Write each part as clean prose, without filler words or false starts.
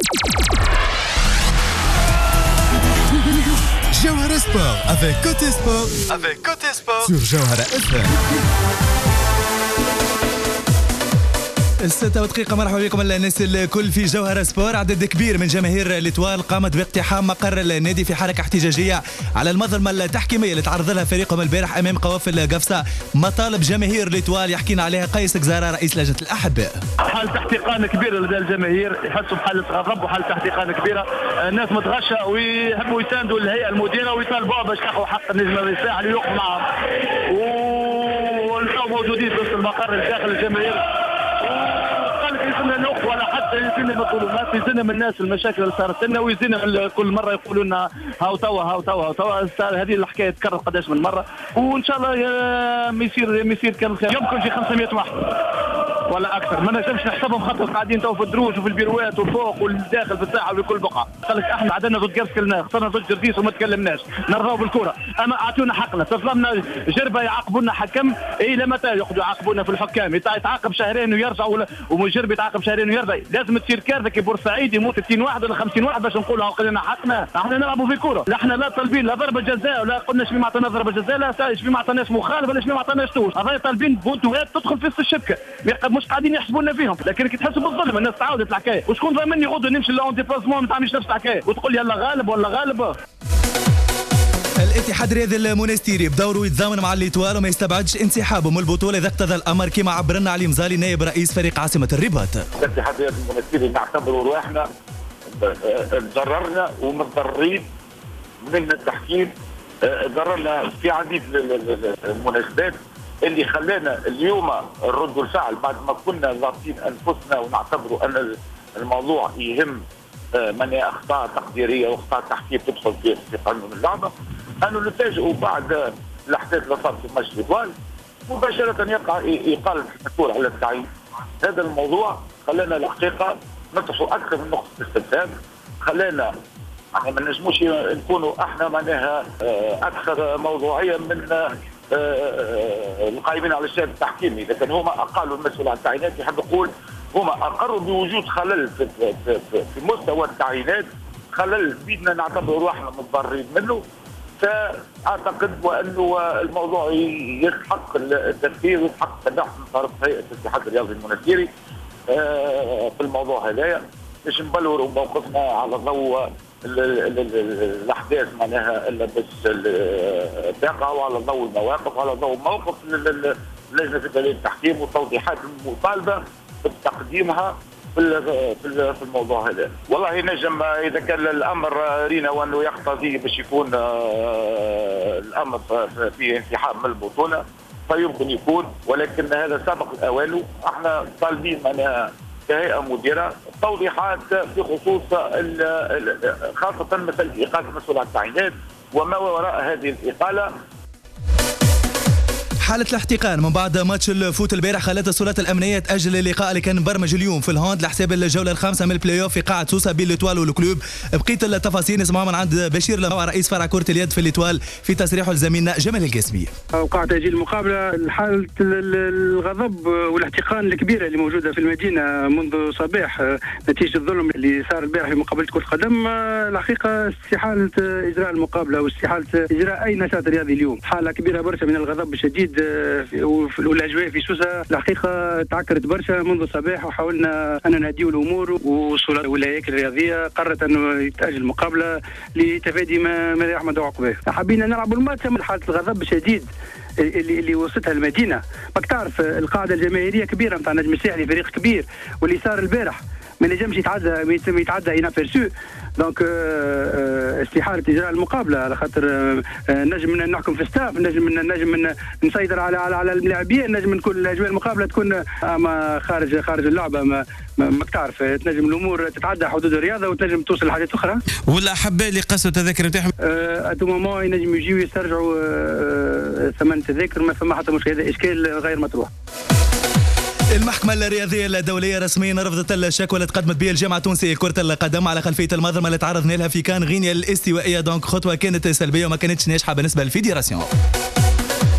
Jawhara Sport avec Côté Sport sur Jawhara FM. 6 مرحبا بكم الناس الكل في جوهرة سبور. عدد كبير من جماهير الإتوال قامت باقتحام مقر النادي في حركة احتجاجية على المظلمة التحكيمية اللي تعرض لها فريقهم البارح أمام قوافل قفصة. مطالب جماهير الإتوال يحكينا عليها قيس قزارة رئيس لجنة الأحباء. حالة احتقان كبيرة لدى الجماهير، يحسوا بحالة غضب وحالة احتقان كبيرة. الناس متغشة ويحبوا يساندوا الهيئة المديرة ويطالبوا باش تاخذوا حق النجم الرفاعي اللي يوقف معهم. ونحن موجودين في المقر داخل الجماهير. يزن الوقت ولا حتى يزن المظلومات، يزن من الناس المشاكل اللي صارت لنا، ويزن كل مره يقولوا لنا هاو توا هذه الحكايه تكرر قداش من مره، وان شاء الله ما يصير كان يمكن في 500 واحد ولا اكثر. ما نجمش نحسبهم خاطر قاعدين تو في الدروج وفي البيروات وفوق والداخل في الساحه وفي كل بقعه. قال لك احنا عدنا ضد كرسكلنا، خسرنا ضد جرديس وما تكلمناش، نرضاو بالكره، اما اعطونا حقنا. تظلمنا جربه يعاقبوا لنا حكم، اي لما يقعدوا يعاقبونا في الحكام، يتعاقب شهرين ويرجع وجرب يتعاقب شهرين ويرجع. لازم تصير كارثه كي بورسعيد يموت 60 واحد ولا 50 واحد باش نقولوا قلنا حقنا. احنا نلعبوا في كره، لا احنا لا طالبين لا ضربه جزاء ولا قلنا شبي ما عطيناش ضربه جزاء، لا شبي ما عطيناش مخالفه ولا شبي ما عطيناش توش. هذا طالبين بونتوات تدخل في الشبكه، مش قاعدين يحسبونا فيهم. لكن كي تحسوا بالظلم الناس تعاودت الحكايه، وشكون ضامني غدوه نمشي لون ديبلاسمون ما تعملش نفس الحكايه وتقول يلا غالب ولا غالب. الاتحاد الرياضي المونستيري بدوره يتزامن مع الإتوال وما يستبعدش انسحابه من البطوله اذا اقتضى الامر، كما عبر لنا علي مزالي نائب رئيس فريق عاصمه الرباط. الاتحاد الرياضي المونستيري نعتبروا رواحنا تضررنا ومتضررين من التحكيم، ضررنا في عديد المناسبات اللي خلانا اليوم نرد الفعل بعد ما كنا ضابطين انفسنا ونعتبروا ان الموضوع يهم من اخطاء تقديريه واخطاء تحكيم تدخل في قانون اللعبه، انه نتفاجئوا بعد الاحداث اللي صارت في ماتش الإتوال مباشره يقع ايقاف المسؤول على التعيين. هذا الموضوع خلانا الحقيقه نطرحوا اكثر من نقطه استفهام، خلانا يعني ما نجموش نكونوا احنا معناها اكثر موضوعيه من القائمين على الشأن التحكيمي. اذا كان هما اقالوا المسؤول عن التعيينات يحب يقول هما اقروا بوجود خلل في مستوى التعيينات، خلل بيدنا نعتبر روحنا متضررين منه. فاعتقد وانه الموضوع يستحق التفكير ويستحق التدخل من طرف هيئه الاتحاد الرياضي المونستيري في الموضوع هذايا باش نبلوروا موقفنا على ضوء الاحداث معناها بس الواقع، وعلى ضوء المواقف، وعلى ضوء موقف لجنه التدريب التحكيم والتوضيحات المطالبه بتقديمها في الموضوع هذا. والله نجم اذا كان الامر رينا وانه يقتضي باش يكون الامر في انسحاب من البطوله فيمكن يكون، ولكن هذا سبق الاوان. احنا طالبين معناها كهيئه مديره توضيحات في خصوص خاصه مساله ايقاف المسؤول عن التعيينات وما وراء هذه الاقاله. حالة الاحتقان من بعد ماتش الفوت البارح خلت السلطات الأمنية تأجل اللقاء اللي كان مبرمج اليوم في الهوند لحساب الجولة الخامسة من البلاي اوف في قاعة سوسة بين الإتوال والكلوب. بقيت التفاصيل نسمعها من عند بشير لموع رئيس فرع كرة اليد في الإتوال في تصريحه لزميلنا جمال القاسمي. وقع تأجيل المقابلة حالة الغضب والاحتقان الكبيرة اللي موجودة في المدينة منذ صباح نتيجة الظلم اللي صار البارح في مقابلة كرة القدم. الحقيقة استحالة إجراء المقابلة واستحالة إجراء أي نشاط رياضي اليوم. حالة كبيرة برشا من الغضب الشديد والاجواء في سوسه الحقيقه تعكرت برشا منذ الصباح، وحاولنا ان نهديو الامور، والهياكل الرياضيه قررت انه يتاجل المقابله لتفادي ما يحمد عقباه. حابين نلعبوا الماتش من حاله الغضب الشديد اللي وصلتها المدينه. ماك تعرف القاعده الجماهيريه كبيره نتاع النجم الساحلي، فريق كبير، واللي صار البارح ما نجمش يتعدى انافيرسو. دونك استحاله اجراء المقابله على خاطر نجم نحكم في ستاف، نجم نسيطر على اللاعبين، نجم نكون الاجواء المقابله تكون اما خارج اللعبه ما تعرف تنجم الامور تتعدى حدود الرياضه وتنجم توصل لحاجات اخرى. والاحباء اللي قصوا التذاكر نتاعهم اتو مومون ينجم يجيو يسترجعوا ثمن التذاكر، ما فما حتى مشكله، هذا اشكال غير مطروح. المحكمة الرياضية الدولية رسميا رفضت الشكوى اللي تقدمت بها الجامعة التونسية لكرة القدم على خلفية المظلمة اللي تعرضنا لها في كان غينيا الاستوائية. دونك خطوة كانت سلبية وما كانتش ناجحة بالنسبة للفيدراسيون.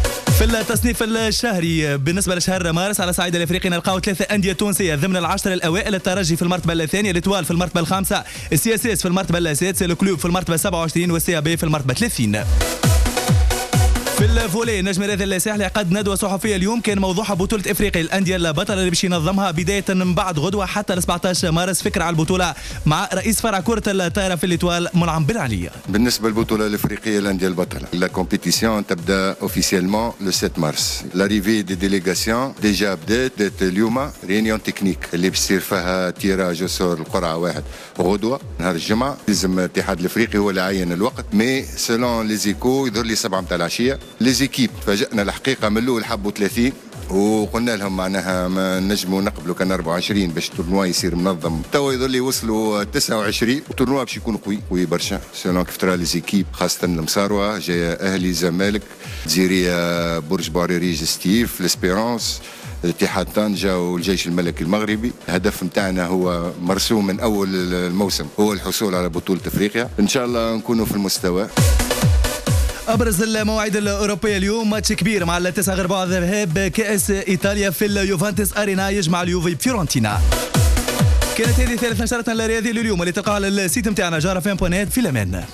في التصنيف الشهري بالنسبة لشهر مارس على صعيد الافريقي نلقاو 3 أندية تونسية ضمن العشرة الأوائل. الترجي في المرتبة الثانية، الإتوال في المرتبة الخامسة، السي اس اس في المرتبة السادسة، الكلوب في المرتبة 27 والسي بي في المرتبة 30. في الفولي نجم الرياضي الساحلي عقد ندوه صحفيه اليوم كان موضوعها بطوله افريقيا الانديه البطله اللي باش ينظمها بدايه من بعد غدوه حتى ل 17 مارس. فكره على البطوله مع رئيس فرع كره الطائره في الإتوال منعم بن علي. بالنسبه للبطوله الافريقيه الانديه البطله، لا كومبيتيسيون تبدا اوفيسيلمون لو 7 مارس. لاريفي دي ديليغاسيون ديجا بدات اليوم ريونيون تكنيك اللي باش يصير فيها تيراج وصور القرعه واحد غدوه نهار الجمعه. لازم الاتحاد الافريقي هو اللي عين الوقت، مي سيلون لي زيكو يظهر لي 7 متاع العشيه. لي زيكيب فاجئنا الحقيقه من الاول حبوا 30 وقلنا لهم معناها ما نجموا نقبلوا كان 24 باش التورنوا يصير منظم. توا يظل يوصلوا 29. التورنوا باش يكون قوي برشا سيلون كيف ترى لي زيكيب، خاصه المصاروه جايه اهلي زمالك جزيريه برج باريريج ستيف لاسبيرونس الاتحاد طنجة والجيش الملكي المغربي. الهدف نتاعنا هو مرسوم من اول الموسم، هو الحصول على بطوله افريقيا. ان شاء الله نكونوا في المستوى. ابرز المواعيد الاوروبيه اليوم ماتش كبير مع 9/4 ذهاب كاس ايطاليا في اليوفنتوس ارينا يجمع اليوفي بفيورنتينا. كانت هذه ثالث نشرتنا الرياضيه لليوم اللي تلقاها على السيت نتاعنا جوهرة.net. في الامان.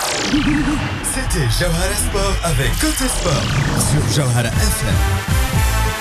C'était Jawhara Sport avec Côté Sport sur Jawhara FM.